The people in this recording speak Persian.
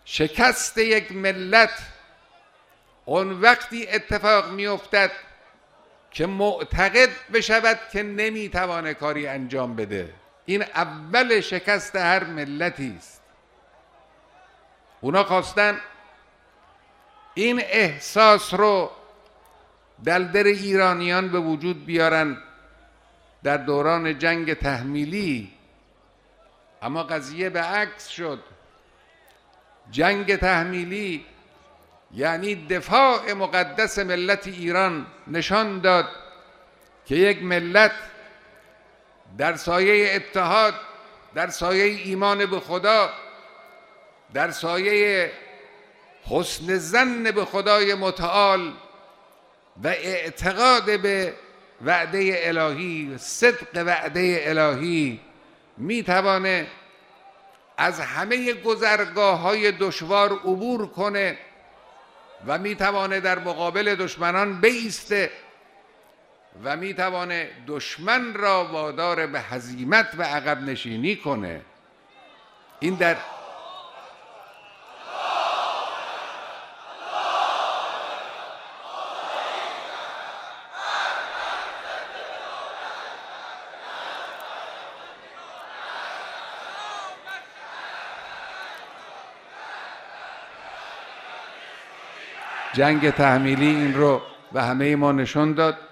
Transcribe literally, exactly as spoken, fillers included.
شکست یک ملت اون وقتی اتفاق می افتد که معتقد بشود که نمیتوانه کاری انجام بده. این اول شکست هر ملتی است. اونا خواستن این احساس رو در دل ایرانیان به وجود بیارن در دوران جنگ تحمیلی، اما قضیه به عکس شد. جنگ تحمیلی یعنی دفاع مقدس ملت ایران نشان داد که یک ملت در سایه اتحاد، در سایه ایمان به خدا، در سایه حسن ظن به خدای متعال و اعتقاد به وعده الهی، صدق وعده الهی، میتوانه از همه گذرگاه‌های دشوار عبور کنه و میتوانه در مقابل دشمنان بایسته و میتوانه دشمن را وادار به هزیمت و عقب نشینی کنه. این در جنگ تحمیلی این رو به همه ما نشون داد.